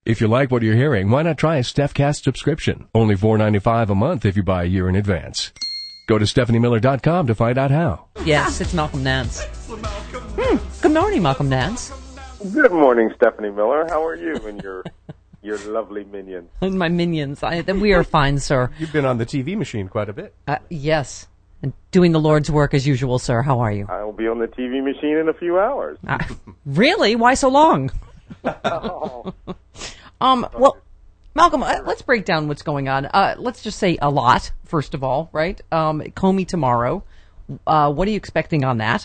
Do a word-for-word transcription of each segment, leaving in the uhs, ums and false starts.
If you like what you're hearing, why not try a StephCast subscription? Only four dollars and ninety-five cents a month if you buy a year in advance. Go to Stephanie Miller dot com to find out how. Yes, it's Malcolm Nance. Hmm. Good morning, Malcolm Nance. Good morning, Stephanie Miller. How are you and your your lovely minions? And my minions. I, we are fine, sir. You've been on the T V machine quite a bit. Uh, yes. And doing the Lord's work as usual, sir. How are you? I will be on the T V machine in a few hours. Uh, really? Why so long? Oh. um. Well, Malcolm, uh, let's break down what's going on. Uh, let's just say a lot, first of all, right? Um, Comey tomorrow. Uh, what are you expecting on that?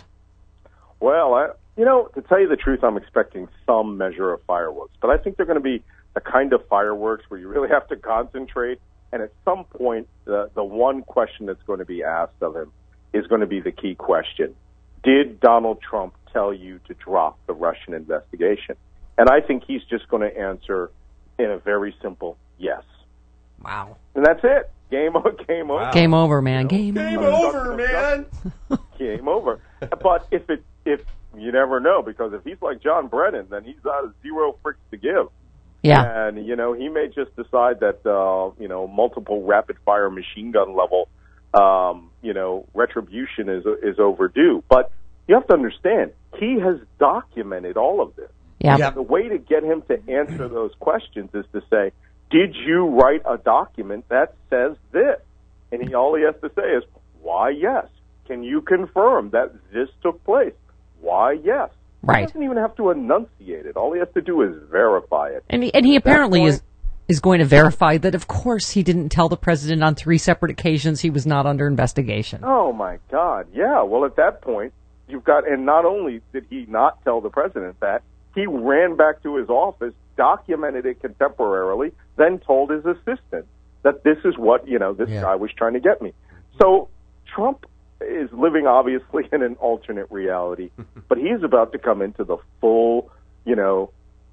Well, I, you know, to tell you the truth, I'm expecting some measure of fireworks. But I think they're going to be the kind of fireworks where you really have to concentrate. And at some point, the, the one question that's going to be asked of him is going to be the key question. Did Donald Trump tell you to drop the Russian investigation? And I think he's just going to answer in a very simple yes. Wow. And that's it. Game over. Game over. Wow. Game over, man. Game, Game over. over, man. Game over. But if it, if you never know, because if he's like John Brennan, then he's got zero fricks to give. Yeah. And, you know, he may just decide that, uh, you know, multiple rapid-fire machine gun level, um, you know, retribution is is overdue. But you have to understand, he has documented all of this. Yeah. And the way to get him to answer those questions is to say, did you write a document that says this? And he, all he has to say is, why, yes. Can you confirm that this took place? Why, yes. Right. He doesn't even have to enunciate it. All he has to do is verify it. And he, and he apparently point, is is going to verify that, of course, he didn't tell the president on three separate occasions he was not under investigation. Oh, my God. Yeah. Well, at that point, you've got, and not only did he not tell the president that, he ran back to his office, documented it contemporarily, then told his assistant that this is what, you know, this yeah. guy was trying to get me. So Trump is living, obviously, in an alternate reality, but he's about to come into the full, you know,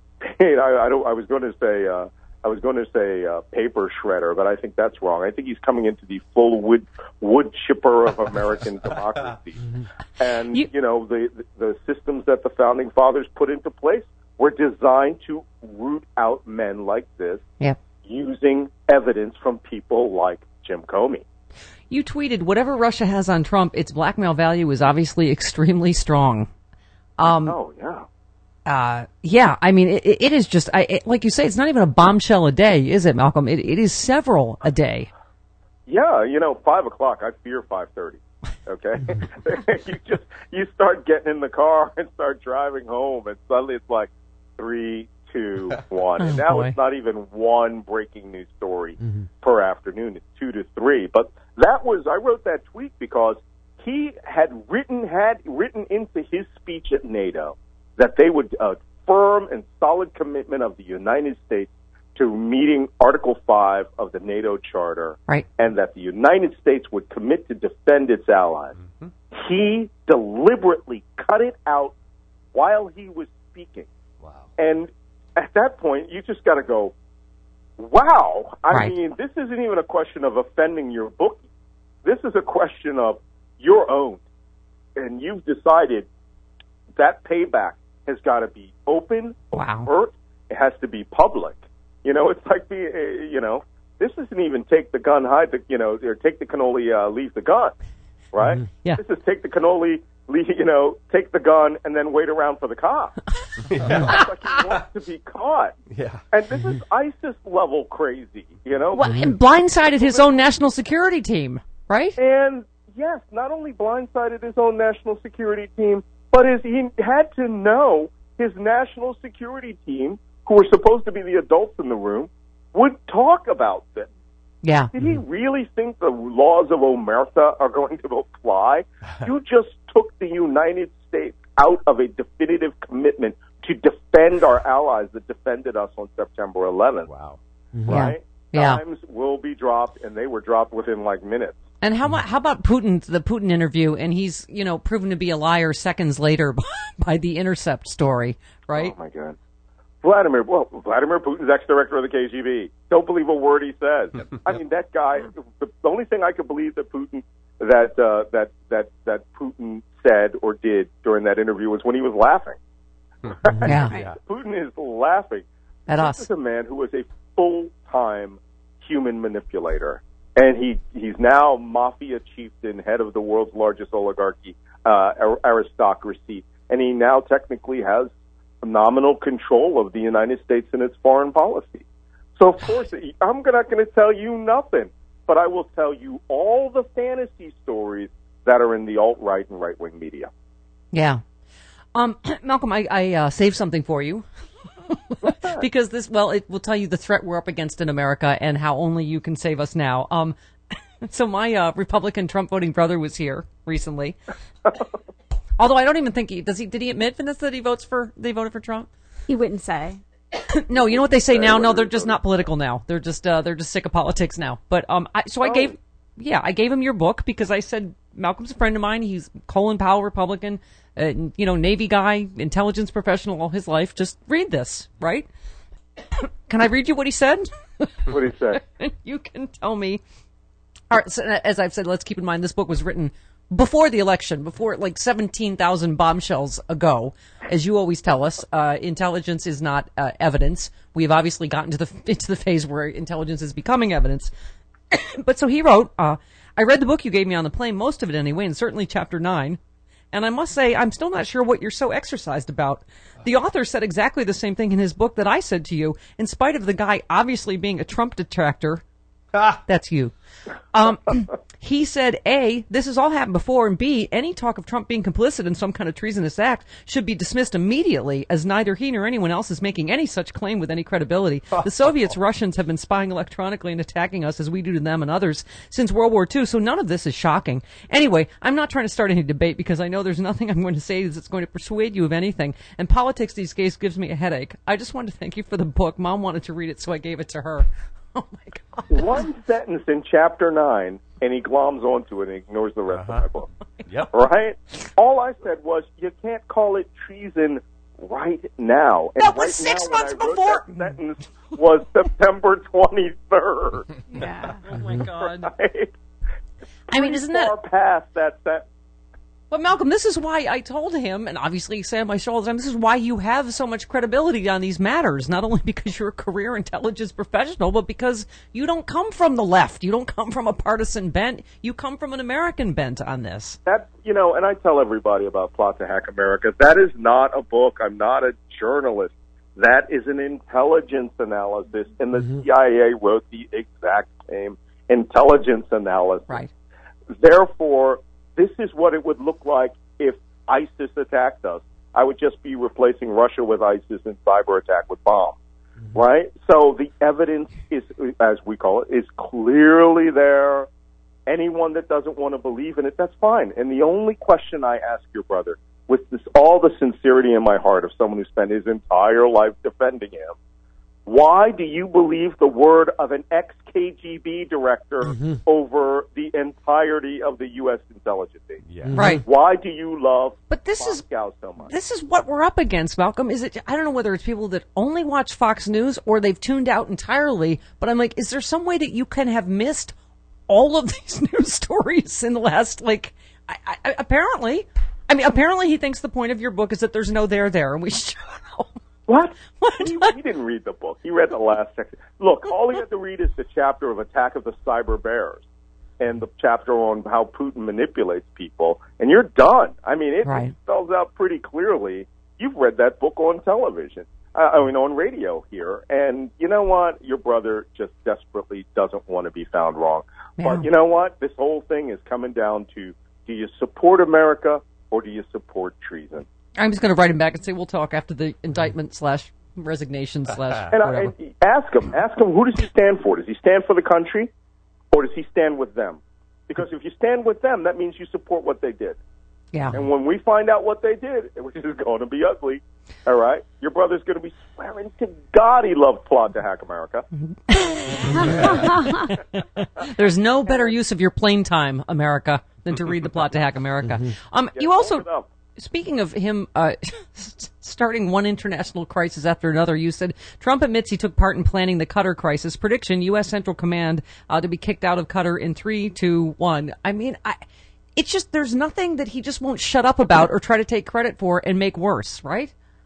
I, I, don't, I was going to say, uh, I was going to say uh, paper shredder, but I think that's wrong. I think he's coming into the full wood wood chipper of American democracy. And, you, you know, the, the systems that the Founding Fathers put into place were designed to root out men like this yeah. using evidence from people like Jim Comey. You tweeted, whatever Russia has on Trump, its blackmail value is obviously extremely strong. Um, oh, yeah. Uh, yeah, I mean, it, it is just, I, it, like you say, it's not even a bombshell a day, is it, Malcolm? It, it is several a day. Yeah, you know, five o'clock, I fear five thirty, okay? you just, you start getting in the car and start driving home, and suddenly it's like three, two, one. Oh, and now boy. it's not even one breaking news story Mm-hmm. per afternoon. It's two to three. But that was, I wrote that tweet because he had written, had written into his speech at NATO that they would uh, firm and solid commitment of the United States to meeting Article five of the NATO Charter, right. and that the United States would commit to defend its allies. Mm-hmm. He deliberately cut it out while he was speaking. Wow. And at that point, you just got to go, wow. I right. mean, this isn't even a question of offending your bookie. This is a question of your own. And you've decided that payback has got to be open, wow. overt. It has to be public. You know, it's like the, uh, you know, this isn't even take the gun, hide the, you know, or take the cannoli, uh, leave the gun, right? Mm-hmm. Yeah. This is take the cannoli, leave, you know, take the gun and then wait around for the cop. yeah. It's like he wants to be caught. Yeah. And this is ISIS level crazy, you know? Well, and blindsided his own national security team, right? And yes, not only blindsided his own national security team, but his, he had to know his national security team, who were supposed to be the adults in the room, would talk about this. Yeah. Did he really think the laws of Omerta are going to apply? You just took the United States out of a definitive commitment to defend our allies that defended us on September eleventh. Wow. Right? Yeah. Dimes will be dropped, and they were dropped within like minutes. And how about how about Putin, the Putin interview, and he's, you know, proven to be a liar seconds later by the Intercept story, right? Oh, my God. Vladimir, well, Vladimir Putin's ex-director of the K G B. Don't believe a word he says. I mean, that guy. The, the only thing I could believe that Putin that uh, that that that Putin said or did during that interview was when he was laughing. Yeah. Yeah. Putin is laughing. At this us. is a man who was a full-time human manipulator, and he he's now mafia chieftain, head of the world's largest oligarchy, uh, aristocracy, and he now technically has nominal control of the United States and its foreign policy. So, of course, I'm not going to tell you nothing, but I will tell you all the fantasy stories that are in the alt-right and right-wing media. Yeah. Um, Malcolm, I, I uh, saved something for you. Because this, well, it will tell you the threat we're up against in America and how only you can save us now. Um, so my uh, Republican Trump voting brother was here recently. Although I don't even think he does. He did he admit, Vanessa, that he votes for they voted for Trump? He wouldn't say. No, you know what they say now? No, they're just not political now. They're just uh, they're just sick of politics now. But um, I, so I Oh. gave, yeah, I gave him your book because I said Malcolm's a friend of mine. He's Colin Powell Republican, uh, you know, Navy guy, intelligence professional all his life. Just read this, right? Can I read you what he said? What did he say? You can tell me. All right, so as I've said, let's keep in mind this book was written before the election, before like seventeen thousand bombshells ago. As you always tell us, uh, intelligence is not uh, evidence. We have obviously gotten to the into the phase where intelligence is becoming evidence. But so he wrote, uh, I read the book you gave me on the plane, most of it anyway, and certainly chapter nine. And I must say, I'm still not sure what you're so exercised about. The author said exactly the same thing in his book that I said to you, in spite of the guy obviously being a Trump detractor. Ah. That's you. Um, he said, A, this has all happened before, and B, any talk of Trump being complicit in some kind of treasonous act should be dismissed immediately, as neither he nor anyone else is making any such claim with any credibility. The Soviets, Russians have been spying electronically and attacking us as we do to them and others since World War Two, so none of this is shocking. Anyway, I'm not trying to start any debate because I know there's nothing I'm going to say that's going to persuade you of anything, and politics these days gives me a headache. I just wanted to thank you for the book. Mom wanted to read it, so I gave it to her. Oh, my God. One sentence in chapter nine, and he gloms onto it and ignores the rest Uh-huh. of my book. Yep. Right? All I said was, you can't call it treason right now. And That was right six now, when months I wrote before. That sentence was September twenty-third. Yeah. Oh, my God. Right? I mean, isn't that... Far past that sentence. But Malcolm, this is why I told him, and obviously you say on my show all the time, this is why you have so much credibility on these matters, not only because you're a career intelligence professional, but because you don't come from the left. You don't come from a partisan bent. You come from an American bent on this. That, you know, and I tell everybody about Plot to Hack America, that is not a book. I'm not a journalist. That is an intelligence analysis, and the Mm-hmm. C I A wrote the exact same intelligence analysis. Right. Therefore, this is what it would look like if ISIS attacked us. I would just be replacing Russia with ISIS and cyber attack with bombs, mm-hmm. right? So the evidence is, as we call it, is clearly there. Anyone that doesn't want to believe in it, that's fine. And the only question I ask your brother, with this, all the sincerity in my heart of someone who spent his entire life defending him, why do you believe the word of an ex-K G B director mm-hmm. over the entirety of the U S intelligence agency? Yeah. Right. Why do you love But this Moscow is so much? this is what we're up against, Malcolm. Is it? I don't know whether it's people that only watch Fox News or they've tuned out entirely. But I'm like, is there some way that you can have missed all of these news stories in the last like? I, I, apparently, I mean, apparently he thinks the point of your book is that there's no there there, and we should know. What? What? He, he didn't read the book. He read the last section. Look, all he had to read is the chapter of Attack of the Cyber Bears and the chapter on how Putin manipulates people, and you're done. I mean, it Right. spells out pretty clearly. You've read that book on television, uh, I mean, on radio here, and you know what? Your brother just desperately doesn't want to be found wrong. Yeah. But you know what? This whole thing is coming down to, do you support America or do you support treason? I'm just going to write him back and say we'll talk after the indictment slash resignation slash And, I, whatever. and ask him, ask him, who does he stand for? Does he stand for the country, or does he stand with them? Because if you stand with them, that means you support what they did. Yeah. And when we find out what they did, which is going to be ugly, all right, your brother's going to be swearing to God he loved Plot to Hack America. There's no better use of your plane time, America, than to read the Plot to Hack America. Um, you also, speaking of him uh, starting one international crisis after another, you said Trump admits he took part in planning the Qatar crisis. Prediction: U S. Central Command uh, to be kicked out of Qatar in three, two, one. I mean, I, it's just there's nothing that he just won't shut up about or try to take credit for and make worse, right?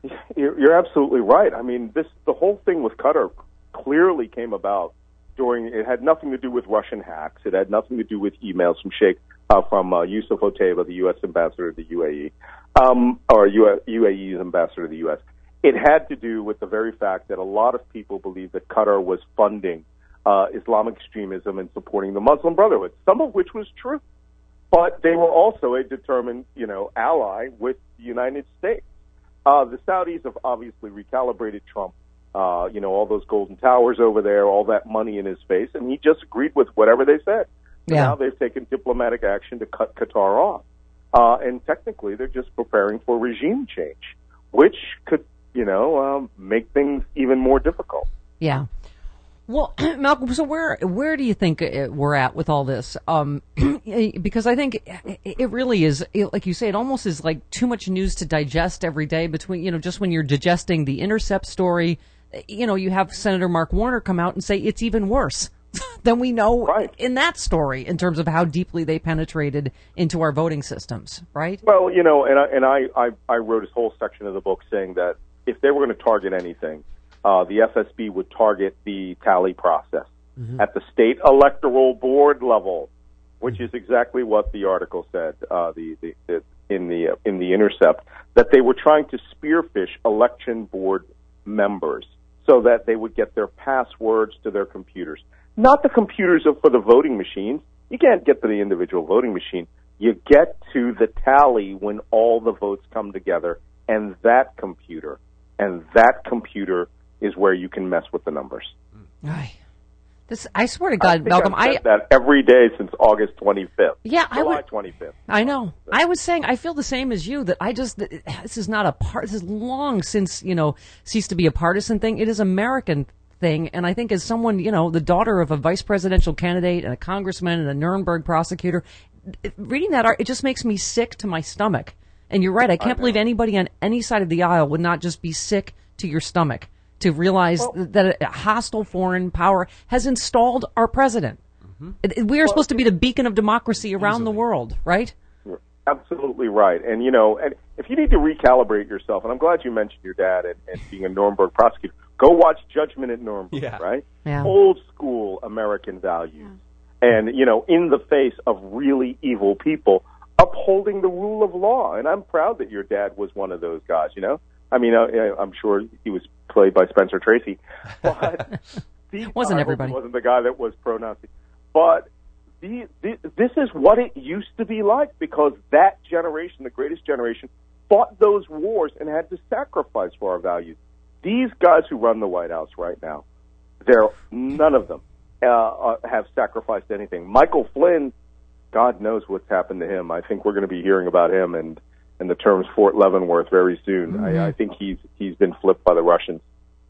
You're, you're absolutely right. I mean, this the whole thing with Qatar clearly came about during. It had nothing to do with Russian hacks. It had nothing to do with emails from Sheikh uh, from uh, Yusuf Otaiba, the U S ambassador to the U A E, um, or U A E's ambassador to the U S. It had to do with the very fact that a lot of people believe that Qatar was funding uh, Islamic extremism and supporting the Muslim Brotherhood, some of which was true. But they were also a determined, you know, ally with the United States. Uh, the Saudis have obviously recalibrated Trump, uh, you know, all those golden towers over there, all that money in his face, and he just agreed with whatever they said. So yeah. Now they've taken diplomatic action to cut Qatar off. Uh, and technically they're just preparing for regime change, which could, you know, um, make things even more difficult. Yeah. Well, Malcolm, so where where do you think we're at with all this? Um, because I think it really is, like you say, it almost is like too much news to digest every day between, you know, just when you're digesting the Intercept story, you know, you have Senator Mark Warner come out and say it's even worse than we know right. in that story in terms of how deeply they penetrated into our voting systems, right? Well, you know, and I, and I, I, I wrote a whole section of the book saying that if they were going to target anything, Uh, the F S B would target the tally process mm-hmm. at the state electoral board level, which is exactly what the article said uh, the, the, the, in the uh, in the Intercept, that they were trying to spearfish election board members so that they would get their passwords to their computers, not the computers for the voting machines. You can't get to the individual voting machine. You get to the tally when all the votes come together, and that computer, and that computer. Is where you can mess with the numbers. Ay, this, I swear to God, I Malcolm, I've said I that every day since August twenty-fifth. Yeah, I July would, twenty-fifth. I know. I was saying I feel the same as you. That I just this is not a part. This is long since you know ceased to be a partisan thing. It is American thing, and I think as someone you know the daughter of a vice presidential candidate and a congressman and a Nuremberg prosecutor, reading that art it just makes me sick to my stomach. And you're right. I can't I believe anybody on any side of the aisle would not just be sick to your stomach to realize well, that a hostile foreign power has installed our president. Mm-hmm. We are well, supposed to be the beacon of democracy around easily. the world, right? You're absolutely right. And, you know, and if you need to recalibrate yourself, and I'm glad you mentioned your dad and, and being a Nuremberg prosecutor, go watch Judgment at Nuremberg, yeah. right? Yeah. Old school American values. Yeah. And, you know, in the face of really evil people, upholding the rule of law. And I'm proud that your dad was one of those guys, you know? I mean, uh, I'm sure he was played by Spencer Tracy, but the, wasn't I everybody? Wasn't the guy that was pro-Nazi. But the, the, this is what it used to be like because that generation, the greatest generation, fought those wars and had to sacrifice for our values. These guys who run the White House right now, they're none of them uh, uh, have sacrificed anything. Michael Flynn, God knows what's happened to him. I think we're going to be hearing about him and. and the terms Fort Leavenworth very soon. Mm-hmm. I, I think he's he's been flipped by the Russians.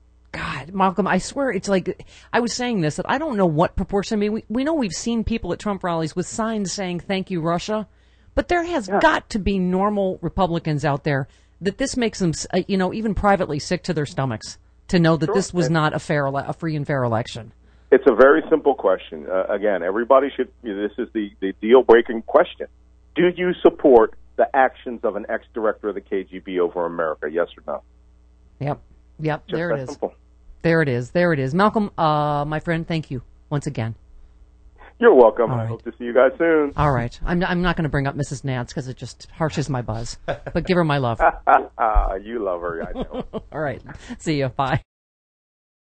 God, Malcolm, I swear it's like, I was saying this, that I don't know what proportion. I mean, we, we know we've seen people at Trump rallies with signs saying, thank you, Russia. But there has yeah. got to be normal Republicans out there that this makes them, uh, you know, even privately sick to their stomachs to know that sure. this was and not a fair, a free and fair election. It's a very simple question. Uh, again, everybody should, this is the, the deal-breaking question. Do you support the actions of an ex-director of the K G B over America, yes or no? Yep, yep, Just there it is. Simple. There it is, there it is. Malcolm, uh, my friend, thank you once again. You're welcome. All I right. hope to see you guys soon. All right. I'm, I'm not going to bring up Missus Nance because it just harshes my buzz, but give her my love. You love her, I know. All right. See you. Bye.